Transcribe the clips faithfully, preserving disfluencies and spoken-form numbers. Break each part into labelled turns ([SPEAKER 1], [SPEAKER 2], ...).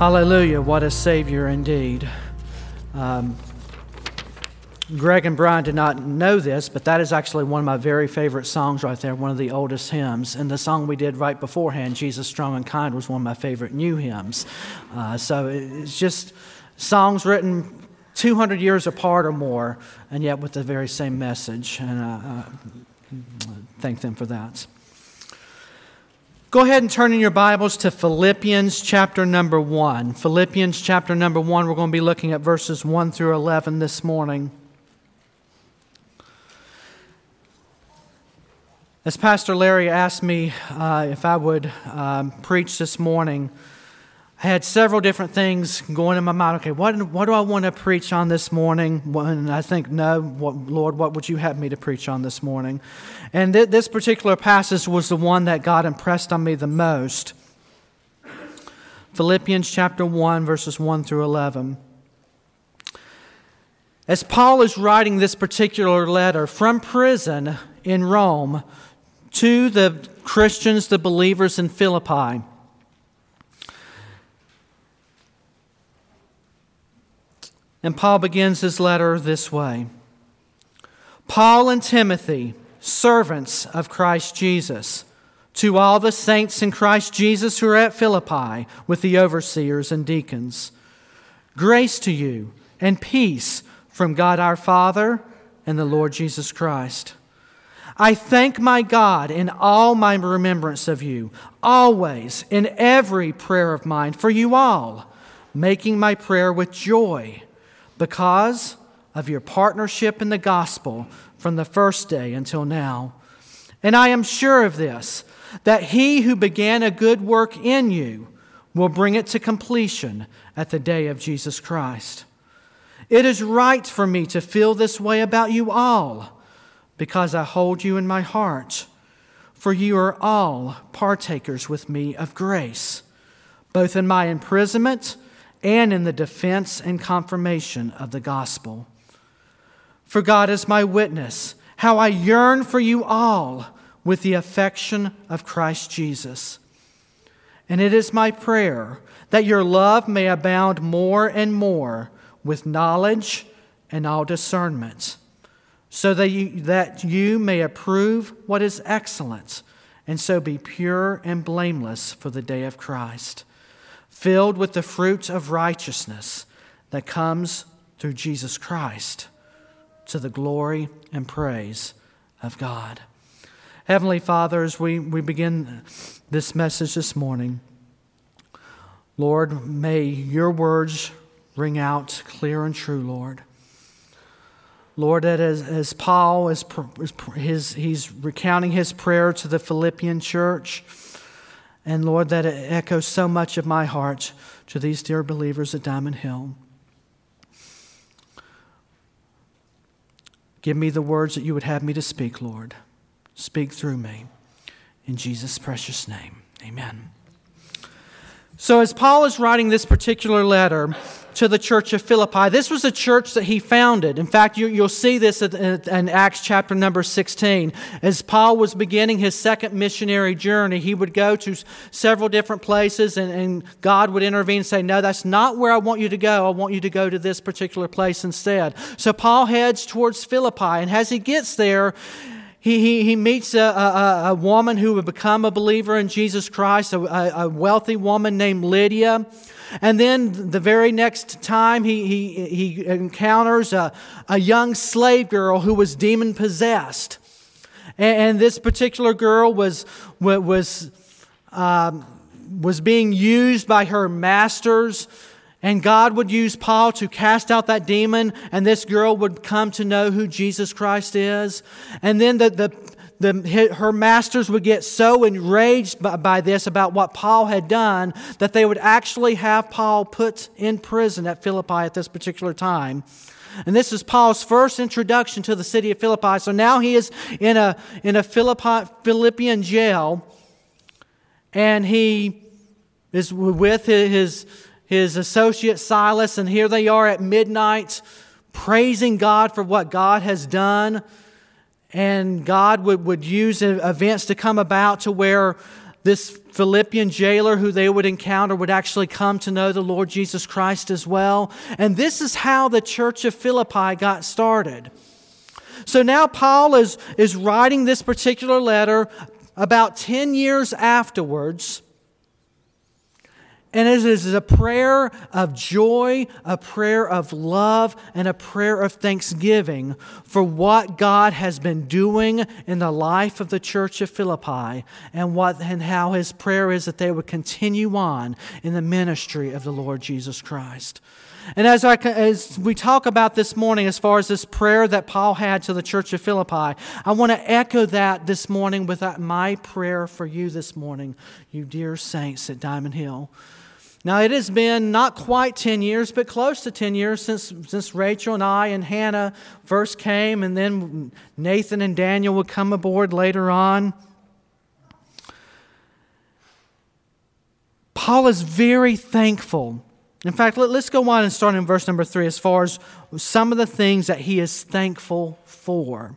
[SPEAKER 1] Hallelujah, what a Savior indeed. Um, Greg and Brian did not know this, but that is actually one of my very favorite songs right there, one of the oldest hymns. And the song we did right beforehand, Jesus Strong and Kind, was one of my favorite new hymns. Uh, so it's just songs written two hundred years apart or more, and yet with the very same message. And uh, uh, thank them for that. Go ahead and turn in your Bibles to Philippians chapter number one. Philippians chapter number one, we're going to be looking at verses one through eleven this morning. As Pastor Larry asked me uh, if I would um, preach this morning, I had several different things going in my mind. Okay, what, what do I want to preach on this morning? And I think, no, what, Lord, what would you have me to preach on this morning? And th- this particular passage was the one that God impressed on me the most. Philippians chapter one, verses one through eleven. As Paul is writing this particular letter from prison in Rome to the Christians, the believers in Philippi, and Paul begins his letter this way. Paul and Timothy, servants of Christ Jesus, to all the saints in Christ Jesus who are at Philippi with the overseers and deacons. Grace to you and peace from God our Father and the Lord Jesus Christ. I thank my God in all my remembrance of you, always in every prayer of mine for you all, making my prayer with joy, because of your partnership in the gospel from the first day until now. And I am sure of this, that he who began a good work in you will bring it to completion at the day of Jesus Christ. It is right for me to feel this way about you all, because I hold you in my heart. For you are all partakers with me of grace, both in my imprisonment and in the defense and confirmation of the gospel. For God is my witness, how I yearn for you all with the affection of Christ Jesus. And it is my prayer that your love may abound more and more with knowledge and all discernment, so that you, that you may approve what is excellent, and so be pure and blameless for the day of Christ, filled with the fruit of righteousness that comes through Jesus Christ, to the glory and praise of God. Heavenly Father, as we, we begin this message this morning, Lord, may your words ring out clear and true, Lord. Lord, that as, as Paul is his, he's recounting his prayer to the Philippian church, and Lord, that it echoes so much of my heart to these dear believers at Diamond Hill. Give me the words that you would have me to speak, Lord. Speak through me. In Jesus' precious name, amen. So as Paul is writing this particular letter to the church of Philippi, this was a church that he founded. In fact, you, you'll see this in Acts chapter number sixteen. As Paul was beginning his second missionary journey, he would go to several different places, and, and God would intervene and say, no, that's not where I want you to go. I want you to go to this particular place instead. So Paul heads towards Philippi, and as he gets there, He, he, he meets a, a, a woman who would become a believer in Jesus Christ, a, a wealthy woman named Lydia. And then the very next time he, he, he encounters a, a young slave girl who was demon-possessed. And, and this particular girl was, was, um, was being used by her masters. And God would use Paul to cast out that demon, and this girl would come to know who Jesus Christ is. And then the, the, the, her masters would get so enraged by, by this, about what Paul had done, that they would actually have Paul put in prison at Philippi at this particular time. And this is Paul's first introduction to the city of Philippi. So now he is in a, in a Philippi, Philippian jail, and he is with his... his associate Silas, and here they are at midnight praising God for what God has done. And God would, would use events to come about to where this Philippian jailer who they would encounter would actually come to know the Lord Jesus Christ as well. And this is how the church of Philippi got started. So now Paul is, is writing this particular letter about ten years afterwards. And it is a prayer of joy, a prayer of love, and a prayer of thanksgiving for what God has been doing in the life of the church of Philippi, and what and how his prayer is that they would continue on in the ministry of the Lord Jesus Christ. And as, I, as we talk about this morning, as far as this prayer that Paul had to the church of Philippi, I want to echo that this morning with my prayer for you this morning, you dear saints at Diamond Hill. Now, it has been not quite ten years, but close to ten years since, since Rachel and I and Hannah first came, and then Nathan and Daniel would come aboard later on. Paul is very thankful. In fact, let, let's go on and start in verse number three as far as some of the things that he is thankful for.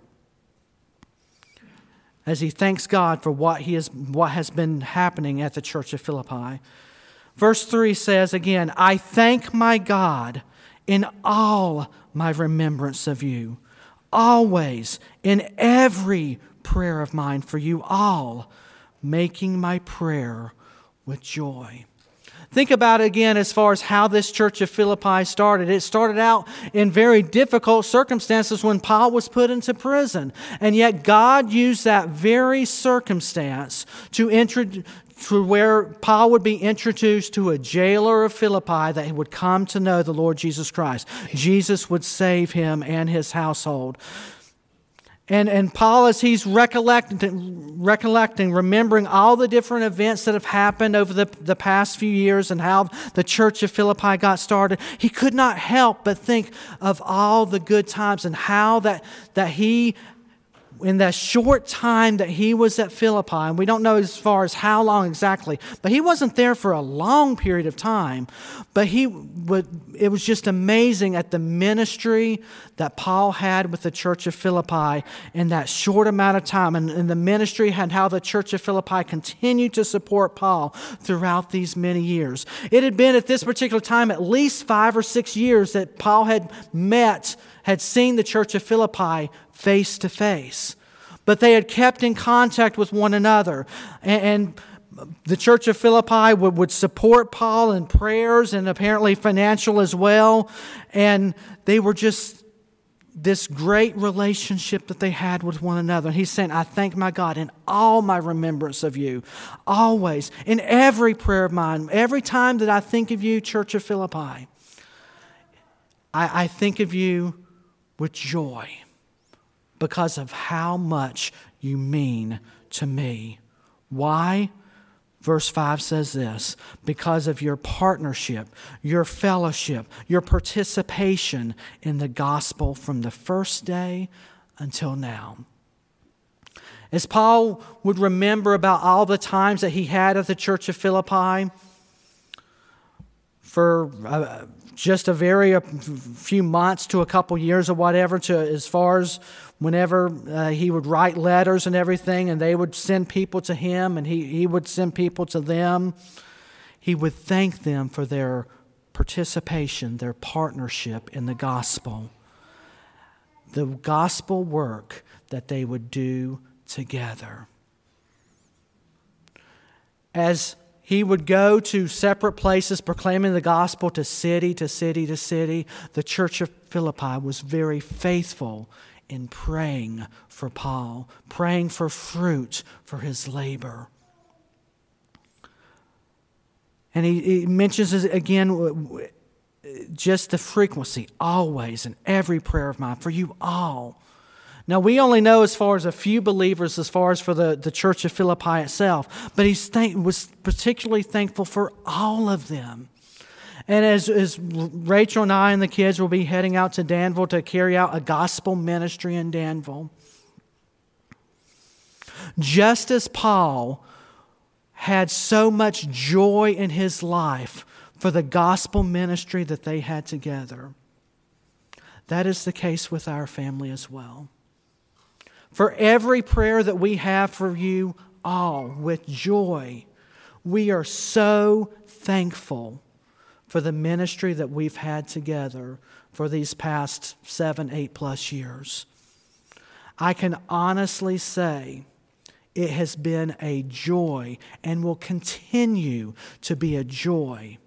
[SPEAKER 1] As he thanks God for what, he is, what has been happening at the church of Philippi. Verse three says again, I thank my God in all my remembrance of you, always in every prayer of mine for you all, making my prayer with joy. Think about it again as far as how this church of Philippi started. It started out in very difficult circumstances when Paul was put into prison. And yet God used that very circumstance to introduce to where Paul would be introduced to a jailer of Philippi that would come to know the Lord Jesus Christ. Jesus would save him and his household. And, and Paul, as he's recollecting, recollecting, remembering all the different events that have happened over the, the past few years and how the church of Philippi got started, he could not help but think of all the good times and how that, that he, in that short time that he was at Philippi, and we don't know as far as how long exactly, but he wasn't there for a long period of time, but he would, it was just amazing at the ministry that Paul had with the church of Philippi in that short amount of time, and, and the ministry and how the church of Philippi continued to support Paul throughout these many years. It had been at this particular time at least five or six years that Paul had met, had seen the church of Philippi face to face. But they had kept in contact with one another. And, and the church of Philippi would, would support Paul in prayers and apparently financial as well. And they were just this great relationship that they had with one another. And he's saying, I thank my God in all my remembrance of you. Always. In every prayer of mine. Every time that I think of you, church of Philippi, I, I think of you with joy, because of how much you mean to me. Why? Verse five says this, because of your partnership, your fellowship, your participation in the gospel from the first day until now. As Paul would remember about all the times that he had at the church of Philippi, for uh, just a very a few months to a couple years or whatever, to as far as whenever uh, he would write letters and everything, and they would send people to him, and he, he would send people to them, he would thank them for their participation, their partnership in the gospel, the gospel work that they would do together. As he would go to separate places proclaiming the gospel to city to city to city, the church of Philippi was very faithful in praying for Paul, praying for fruit for his labor. And he, he mentions again just the frequency, always, in every prayer of mine, for you all. Now, we only know as far as a few believers, as far as for the, the church of Philippi itself, but he thank, was particularly thankful for all of them. And as, as Rachel and I and the kids will be heading out to Danville to carry out a gospel ministry in Danville, just as Paul had so much joy in his life for the gospel ministry that they had together, that is the case with our family as well. For every prayer that we have for you all with joy. We are so thankful for the ministry that we've had together for these past seven, eight plus years. I can honestly say it has been a joy and will continue to be a joy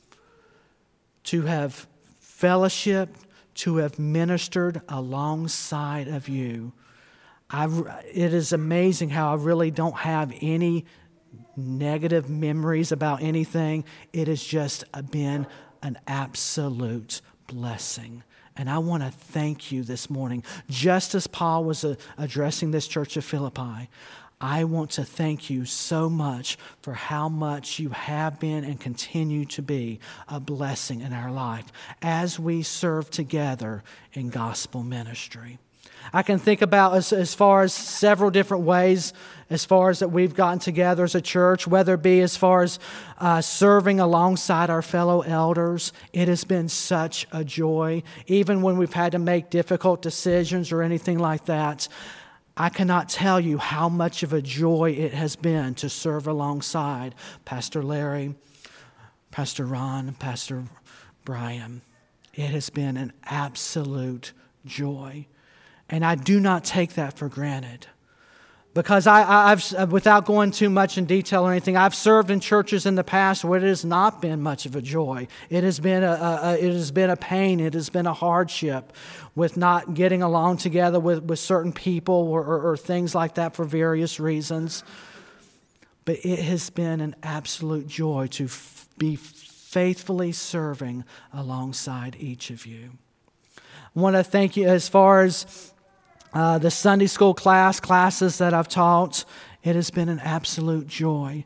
[SPEAKER 1] to have fellowship, to have ministered alongside of you. I, it is amazing how I really don't have any negative memories about anything. It has just been an absolute blessing. And I want to thank you this morning. Just as Paul was uh, addressing this church of Philippi, I want to thank you so much for how much you have been and continue to be a blessing in our life as we serve together in gospel ministry. I can think about as, as far as several different ways as far as that we've gotten together as a church, whether it be as far as uh, serving alongside our fellow elders. It has been such a joy, even when we've had to make difficult decisions or anything like that. I cannot tell you how much of a joy it has been to serve alongside Pastor Larry, Pastor Ron, Pastor Brian. It has been an absolute joy. And I do not take that for granted. Because I, I've, without going too much in detail or anything, I've served in churches in the past where it has not been much of a joy. It has been a, a, a it has been a pain. It has been a hardship with not getting along together with, with certain people or, or, or things like that for various reasons. But it has been an absolute joy to f- be faithfully serving alongside each of you. I want to thank you as far as Uh, the Sunday school class, classes that I've taught. It has been an absolute joy.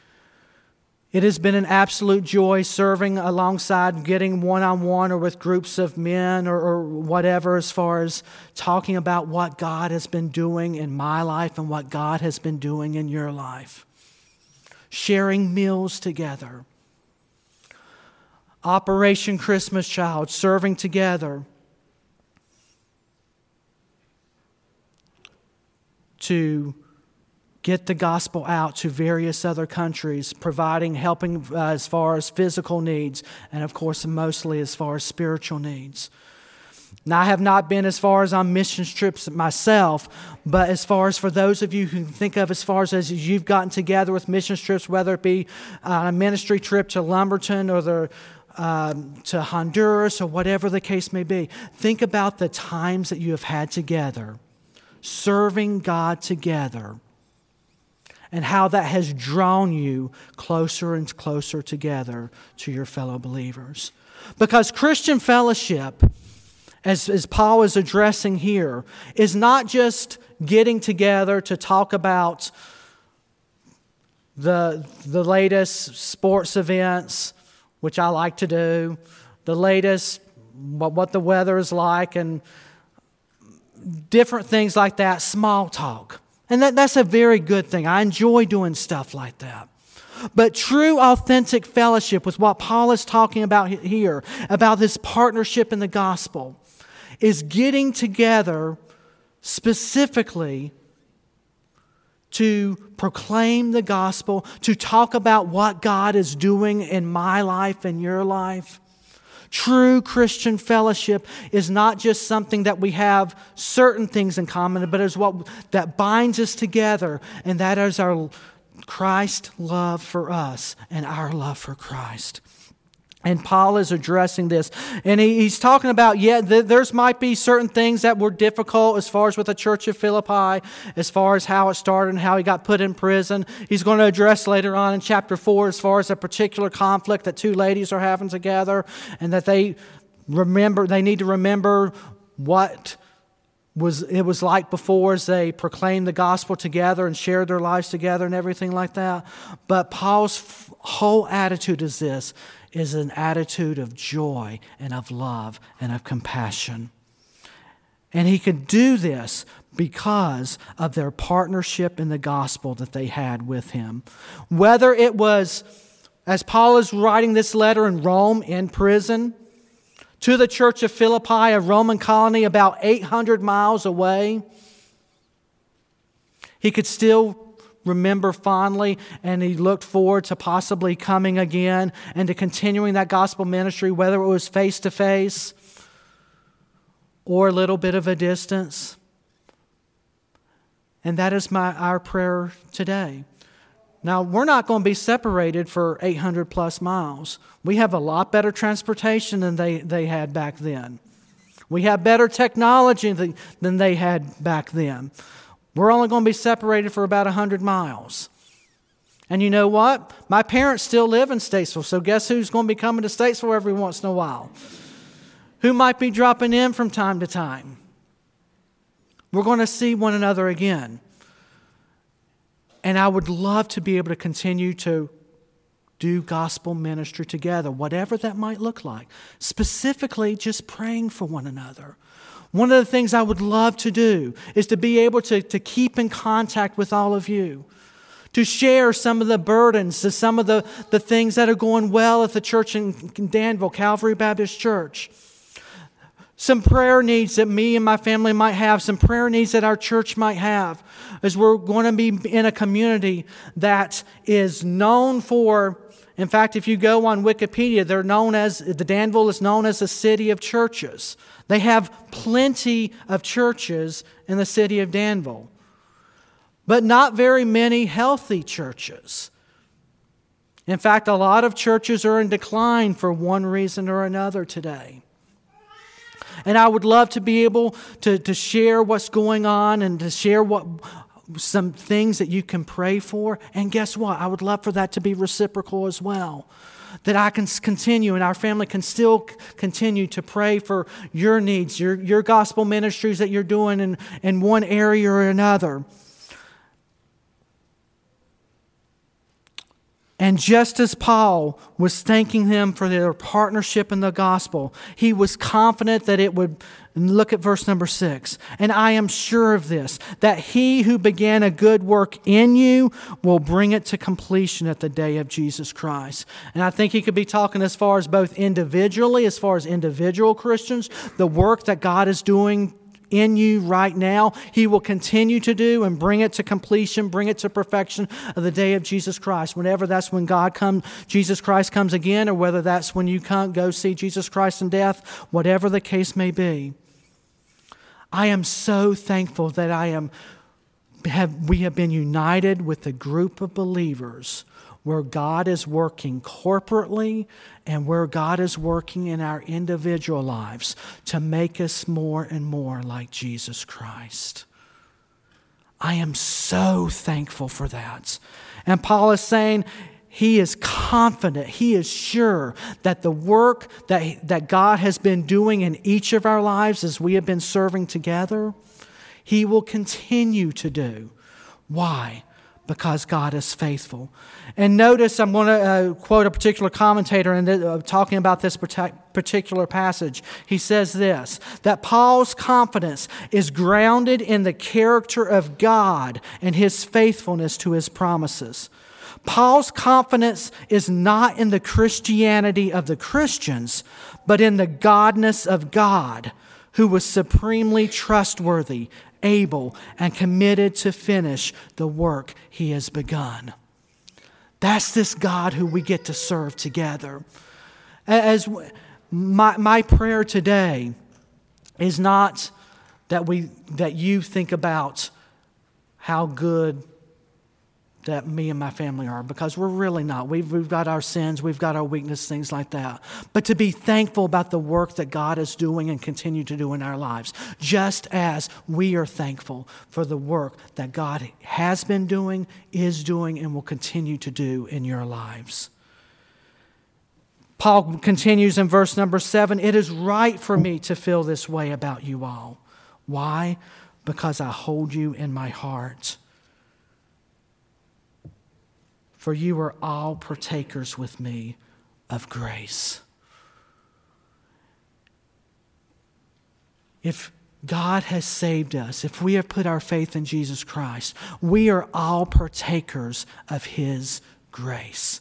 [SPEAKER 1] It has been an absolute joy serving alongside, getting one-on-one or with groups of men or, or whatever, as far as talking about what God has been doing in my life and what God has been doing in your life. Sharing meals together. Operation Christmas Child, serving together. To get the gospel out to various other countries, providing, helping uh, as far as physical needs, and of course, mostly as far as spiritual needs. Now, I have not been as far as on mission trips myself, but as far as for those of you who think of as far as, as you've gotten together with mission trips, whether it be uh, a ministry trip to Lumberton or the Um, to Honduras or whatever the case may be, think about the times that you have had together, serving God together, and how that has drawn you closer and closer together to your fellow believers. Because Christian fellowship, as, as Paul is addressing here, is not just getting together to talk about the, the latest sports events, which I like to do, the latest, what, what the weather is like, and different things like that, small talk. And that, that's a very good thing. I enjoy doing stuff like that. But true, authentic fellowship with what Paul is talking about here, about this partnership in the gospel, is getting together specifically to proclaim the gospel, to talk about what God is doing in my life and your life. True Christian fellowship is not just something that we have certain things in common, but is what that binds us together, and that is our Christ love for us and our love for Christ. And Paul is addressing this. And he, he's talking about, yeah, th- there's might be certain things that were difficult as far as with the church of Philippi, as far as how it started and how he got put in prison. He's going to address later on in chapter four as far as a particular conflict that two ladies are having together, and that they remember, they need to remember what was it was like before as they proclaimed the gospel together and shared their lives together and everything like that. But Paul's f- whole attitude is this, is an attitude of joy and of love and of compassion. And he could do this because of their partnership in the gospel that they had with him. Whether it was, as Paul is writing this letter in Rome, in prison, to the church of Philippi, a Roman colony about eight hundred miles away, he could still remember fondly, and he looked forward to possibly coming again and to continuing that gospel ministry, whether it was face-to-face or a little bit of a distance. And that is my our prayer today. Now, we're not going to be separated for eight hundred plus miles. We have a lot better transportation than they, they had back then. We have better technology than, than they had back then. We're only going to be separated for about one hundred miles. And you know what? My parents still live in Statesville, so guess who's going to be coming to Statesville every once in a while? Who might be dropping in from time to time? We're going to see one another again. And I would love to be able to continue to do gospel ministry together, whatever that might look like. Specifically, just praying for one another. One of the things I would love to do is to be able to, to keep in contact with all of you, to share some of the burdens, to some of the, the things that are going well at the church in Danville, Calvary Baptist Church. Some prayer needs that me and my family might have, some prayer needs that our church might have, as we're going to be in a community that is known for, in fact, if you go on Wikipedia, they're known as, the Danville is known as a city of churches. They have plenty of churches in the city of Danville, but not very many healthy churches. In fact, a lot of churches are in decline for one reason or another today. And I would love to be able to, to share what's going on and to share what some things that you can pray for. And guess what? I would love for that to be reciprocal as well. That I can continue and our family can still continue to pray for your needs, your, your gospel ministries that you're doing in, in one area or another. And just as Paul was thanking them for their partnership in the gospel, he was confident that it would, look at verse number six, and I am sure of this, that he who began a good work in you will bring it to completion at the day of Jesus Christ. And I think he could be talking as far as both individually, as far as individual Christians, the work that God is doing in you right now, he will continue to do and bring it to completion, bring it to perfection of the day of Jesus Christ. Whenever that's when God comes, Jesus Christ comes again, or whether that's when you come go see Jesus Christ in death, whatever the case may be. I am so thankful that I am have we have been united with a group of believers where God is working corporately and where God is working in our individual lives to make us more and more like Jesus Christ. I am so thankful for that. And Paul is saying he is confident, he is sure that the work that, that God has been doing in each of our lives as we have been serving together, he will continue to do. Why? Because God is faithful. And notice, I'm going to uh, quote a particular commentator in the, uh, talking about this particular passage. He says this, that Paul's confidence is grounded in the character of God and his faithfulness to his promises. Paul's confidence is not in the Christianity of the Christians, but in the godness of God, who was supremely trustworthy, able, and committed to finish the work he has begun. That's this God who we get to serve together. As my, my prayer today is not that we that you think about how good that me and my family are, because we're really not. We've, we've got our sins, we've got our weakness, things like that. But to be thankful about the work that God is doing and continue to do in our lives, just as we are thankful for the work that God has been doing, is doing, and will continue to do in your lives. Paul continues in verse number seven, it is right for me to feel this way about you all. Why? Because I hold you in my heart. For you are all partakers with me of grace. If God has saved us, if we have put our faith in Jesus Christ, we are all partakers of his grace,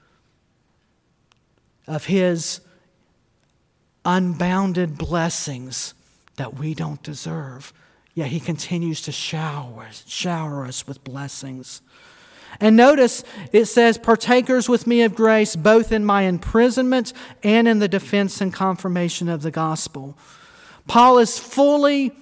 [SPEAKER 1] of his unbounded blessings that we don't deserve, Yet He continues to shower, shower us with blessings. And notice it says, partakers with me of grace, both in my imprisonment and in the defense and confirmation of the gospel. Paul is fully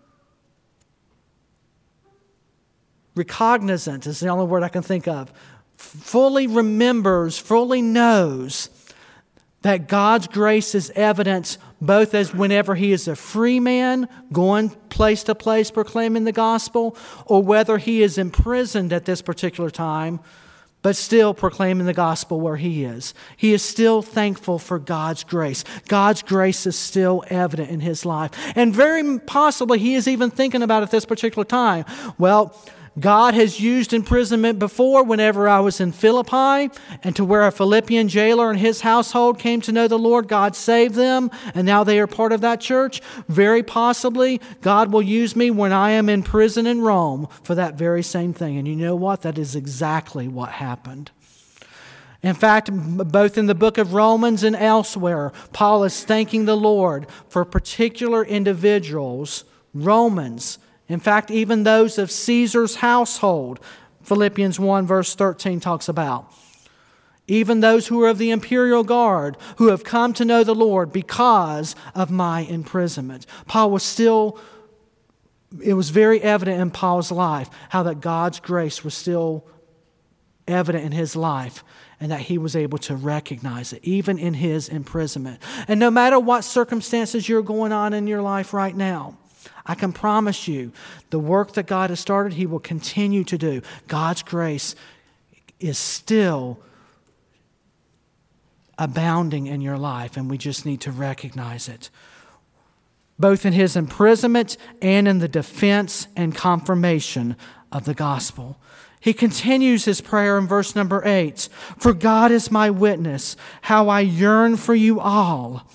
[SPEAKER 1] recognizant, is the only word I can think of, fully remembers, fully knows that God's grace is evident both as whenever he is a free man going place to place proclaiming the gospel, or whether he is imprisoned at this particular time but still proclaiming the gospel where he is. He is still thankful for God's grace. God's grace is still evident in his life. And very possibly he is even thinking about at this particular time, well, God has used imprisonment before whenever I was in Philippi, and to where a Philippian jailer and his household came to know the Lord, God saved them, and now they are part of that church. Very possibly, God will use me when I am in prison in Rome for that very same thing. And you know what? That is exactly what happened. In fact, both in the book of Romans and elsewhere, Paul is thanking the Lord for particular individuals, Romans, in fact, even those of Caesar's household, Philippians one verse thirteen talks about. Even those who are of the imperial guard, who have come to know the Lord because of my imprisonment. Paul was still, it was very evident in Paul's life how that God's grace was still evident in his life, and that he was able to recognize it, even in his imprisonment. And no matter what circumstances you're going on in your life right now, I can promise you, the work that God has started, He will continue to do. God's grace is still abounding in your life, and we just need to recognize it. Both in His imprisonment and in the defense and confirmation of the gospel. He continues his prayer in verse number eight. For God is my witness, how I yearn for you all.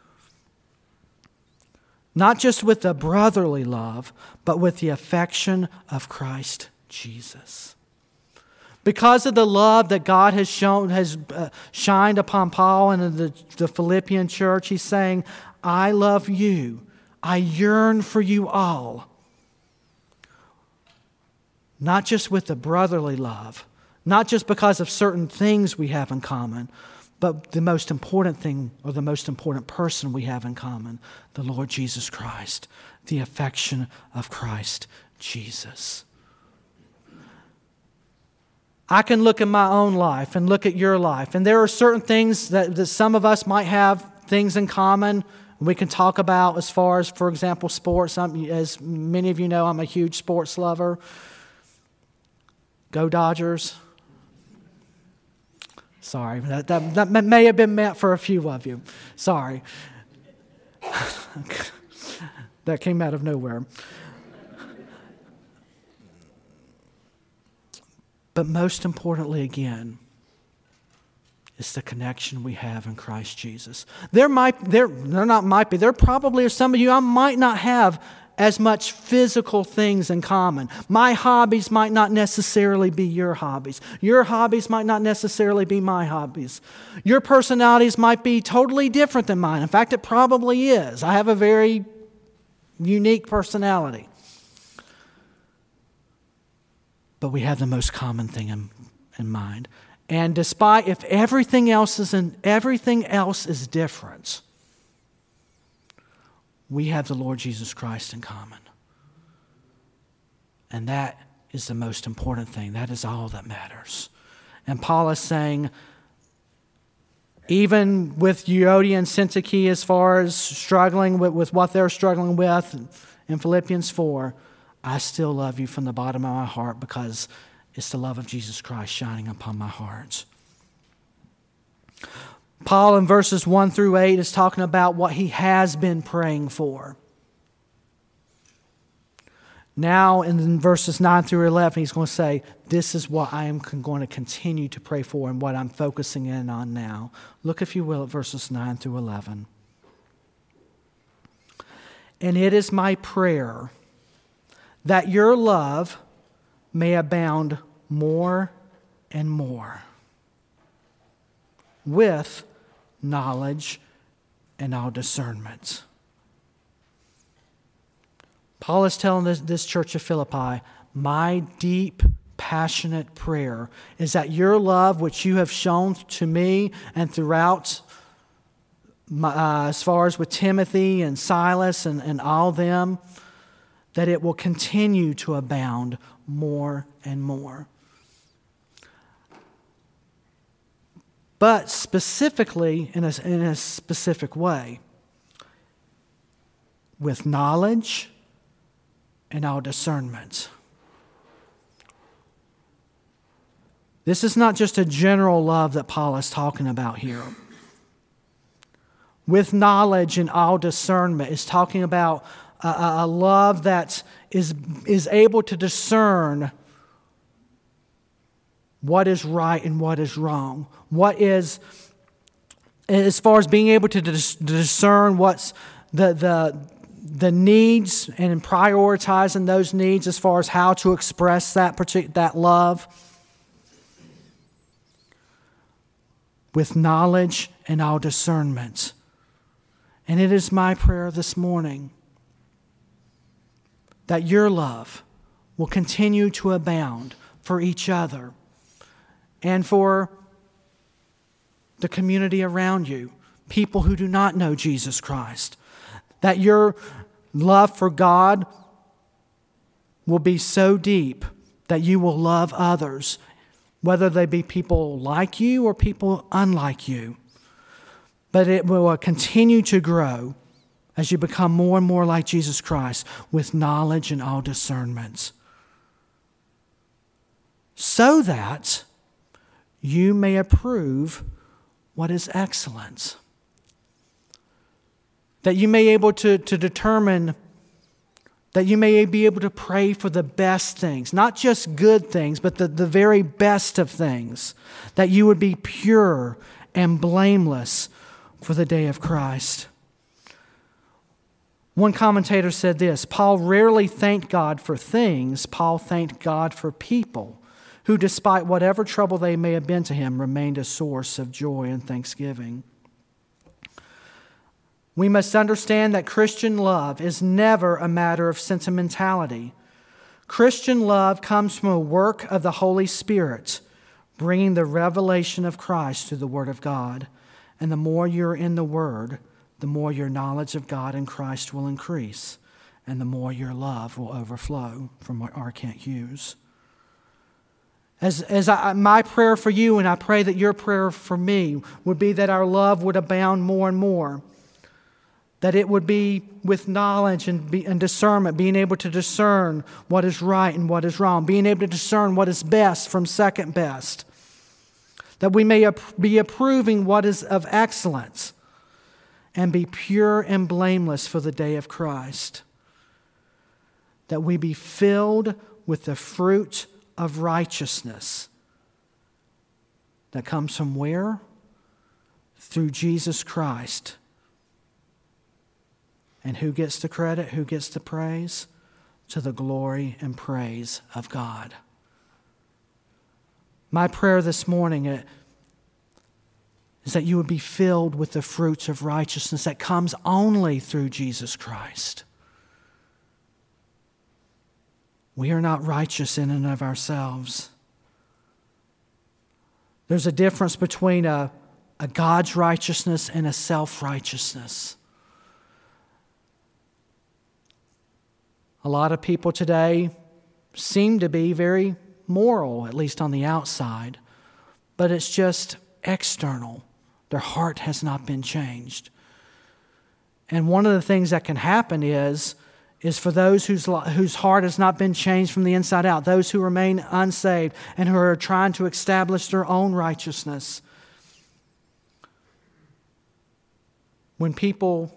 [SPEAKER 1] Not just with the brotherly love, but with the affection of Christ Jesus. Because of the love that God has shown, has uh, shined upon Paul and the, the Philippian church, he's saying, I love you. I yearn for you all. Not just with the brotherly love, not just because of certain things we have in common, but the most important thing, or the most important person we have in common, the Lord Jesus Christ, the affection of Christ Jesus. I can look at my own life and look at your life, and there are certain things that, that some of us might have things in common. We can talk about as far as, for example, sports. I'm, as many of you know, I'm a huge sports lover. Go Dodgers. Sorry, that, that, that may have been meant for a few of you. Sorry. That came out of nowhere. But most importantly, again, is the connection we have in Christ Jesus. There might, there, there not might be, there probably are some of you I might not have as much physical things in common. My hobbies might not necessarily be your hobbies. Your hobbies might not necessarily be my hobbies. Your personalities might be totally different than mine. In fact, it probably is. I have a very unique personality. But we have the most common thing in, in mind. And despite if everything else is in, everything else is different, we have the Lord Jesus Christ in common. And that is the most important thing. That is all that matters. And Paul is saying, even with Euodia and Syntyche, as far as struggling with, with what they're struggling with in Philippians four, I still love you from the bottom of my heart because it's the love of Jesus Christ shining upon my heart. Paul in verses one through eight is talking about what he has been praying for. Now in verses nine through eleven, he's going to say, this is what I am going to continue to pray for and what I'm focusing in on now. Look, if you will, at verses nine through eleven. And it is my prayer that your love may abound more and more with knowledge and all discernment. Paul is telling this, this church of Philippi, my deep, passionate prayer is that your love, which you have shown to me and throughout, my, uh, as far as with Timothy and Silas and, and all them, that it will continue to abound more and more. But specifically, in a, in a specific way, with knowledge and all discernment. This is not just a general love that Paul is talking about here. With knowledge and all discernment is talking about a, a love that is, is able to discern what is right and what is wrong. What is, as far as being able to dis- discern what's the, the, the needs and prioritizing those needs as far as how to express that particular, that love. With knowledge and all discernment. And it is my prayer this morning that your love will continue to abound for each other and for the community around you, people who do not know Jesus Christ. That your love for God will be so deep that you will love others, whether they be people like you or people unlike you. But it will continue to grow as you become more and more like Jesus Christ with knowledge and all discernment. So that you may approve what is excellent. That you may be able to, to determine, that you may be able to pray for the best things, not just good things, but the, the very best of things. That you would be pure and blameless for the day of Christ. One commentator said this, Paul rarely thanked God for things, Paul thanked God for people who, despite whatever trouble they may have been to him, remained a source of joy and thanksgiving. We must understand that Christian love is never a matter of sentimentality. Christian love comes from a work of the Holy Spirit, bringing the revelation of Christ through the Word of God. And the more you're in the Word, the more your knowledge of God and Christ will increase, and the more your love will overflow from what R. Kent Hughes. As, as I, my prayer for you, and I pray that your prayer for me, would be that our love would abound more and more. That it would be with knowledge and, be, and discernment, being able to discern what is right and what is wrong, being able to discern what is best from second best. That we may be approving what is of excellence and be pure and blameless for the day of Christ. That we be filled with the fruit of righteousness that comes from where? Through Jesus Christ. And who gets the credit? Who gets the praise? To the glory and praise of God. My prayer this morning is that you would be filled with the fruits of righteousness that comes only through Jesus Christ. We are not righteous in and of ourselves. There's a difference between a, a God's righteousness and a self-righteousness. A lot of people today seem to be very moral, at least on the outside, but it's just external. Their heart has not been changed. And one of the things that can happen is, is for those whose, whose heart has not been changed from the inside out, those who remain unsaved and who are trying to establish their own righteousness. When people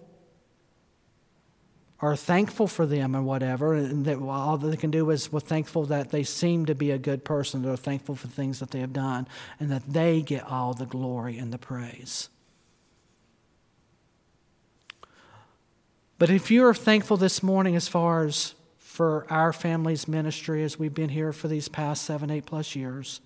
[SPEAKER 1] are thankful for them or whatever, and that all that they can do is, well, thankful that they seem to be a good person. They're thankful for things that they have done, and that they get all the glory and the praise. But if you are thankful this morning as far as for our family's ministry as we've been here for these past seven, eight plus years,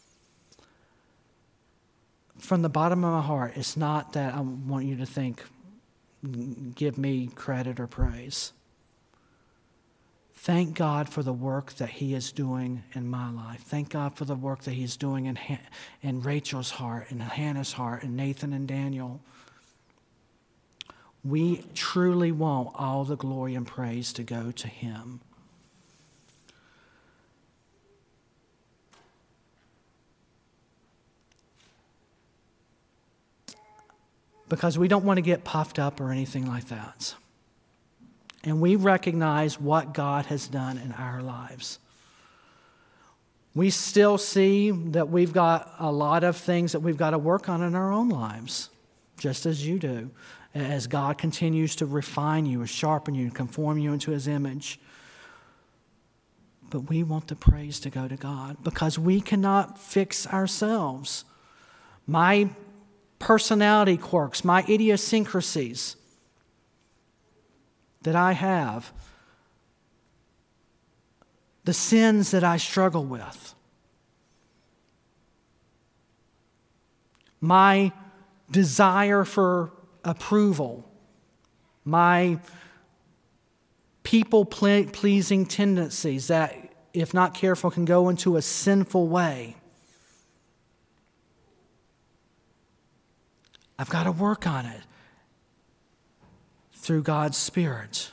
[SPEAKER 1] from the bottom of my heart, it's not that I want you to think, give me credit or praise. Thank God for the work that He is doing in my life. Thank God for the work that He's doing in, Han- in Rachel's heart, and Hannah's heart, and Nathan and Daniel. We truly want all the glory and praise to go to Him. Because we don't want to get puffed up or anything like that. And we recognize what God has done in our lives. We still see that we've got a lot of things that we've got to work on in our own lives, just as you do, as God continues to refine you, and sharpen you, and conform you into His image. But we want the praise to go to God because we cannot fix ourselves. My personality quirks, my idiosyncrasies that I have, the sins that I struggle with, my desire for approval, my people-pleasing tendencies that, if not careful, can go into a sinful way. I've got to work on it through God's Spirit.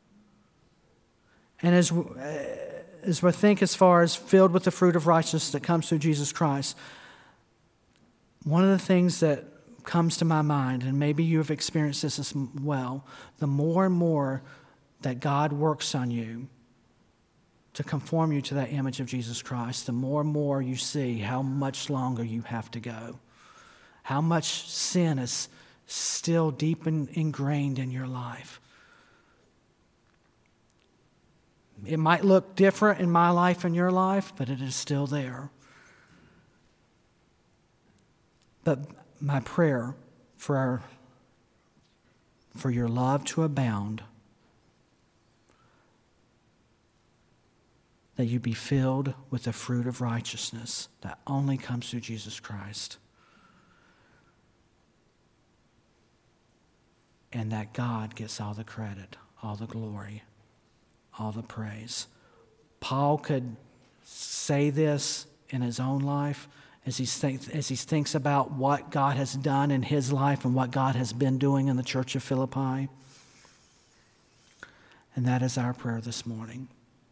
[SPEAKER 1] And as we, as we think as far as filled with the fruit of righteousness that comes through Jesus Christ, one of the things that comes to my mind, and maybe you have experienced this as well, the more and more that God works on you to conform you to that image of Jesus Christ, the more and more you see how much longer you have to go, how much sin is still deep and ingrained in your life. It might look different in my life and your life, but it is still there. But my prayer for our, for your love to abound, that you be filled with the fruit of righteousness that only comes through Jesus Christ. And that God gets all the credit, all the glory, all the praise. Paul could say this in his own life as he, think, as he thinks about what God has done in his life and what God has been doing in the church of Philippi. And that is our prayer this morning.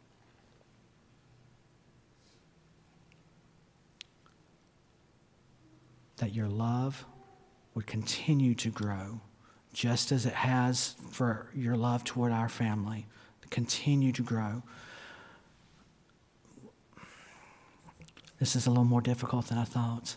[SPEAKER 1] That your love would continue to grow, just as it has for your love toward our family. Continue to grow. This is a little more difficult than I thought.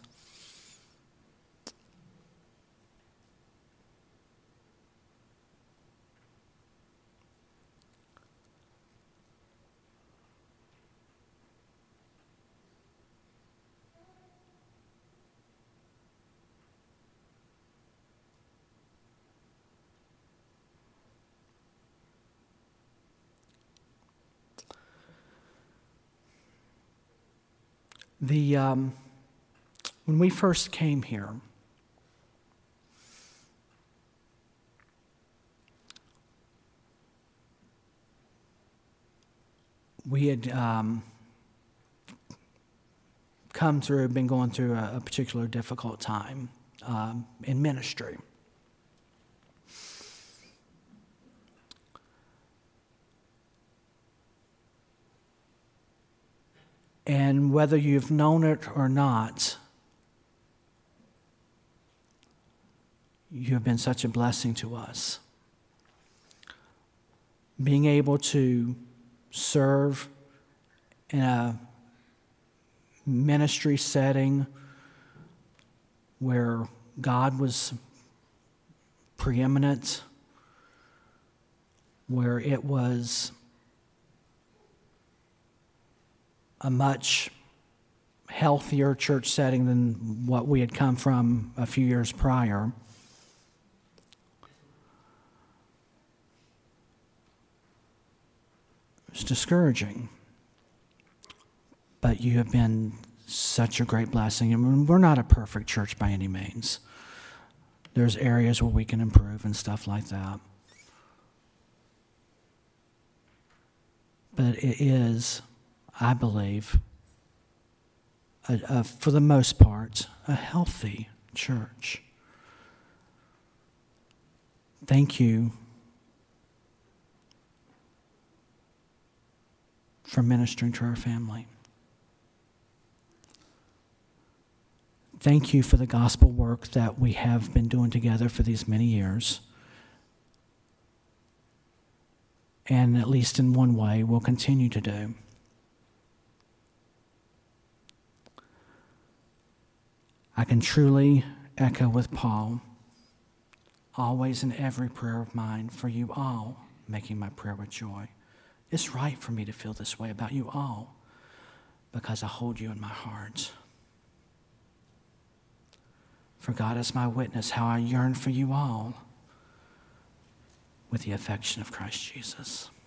[SPEAKER 1] The um, when we first came here, we had um, come through, been going through a, a particular difficult time um, in ministry. And whether you've known it or not, you have been such a blessing to us. Being able to serve in a ministry setting where God was preeminent, where it was a much healthier church setting than what we had come from a few years prior. It's discouraging. But you have been such a great blessing. I mean, we're not a perfect church by any means. There's areas where we can improve and stuff like that. but it is, I believe, a, a, for the most part, a healthy church. Thank you for ministering to our family. Thank you for the gospel work that we have been doing together for these many years. And at least in one way, we'll continue to do. I can truly echo with Paul, always in every prayer of mine, for you all, making my prayer with joy. It's right for me to feel this way about you all, because I hold you in my heart. For God is my witness how I yearn for you all with the affection of Christ Jesus.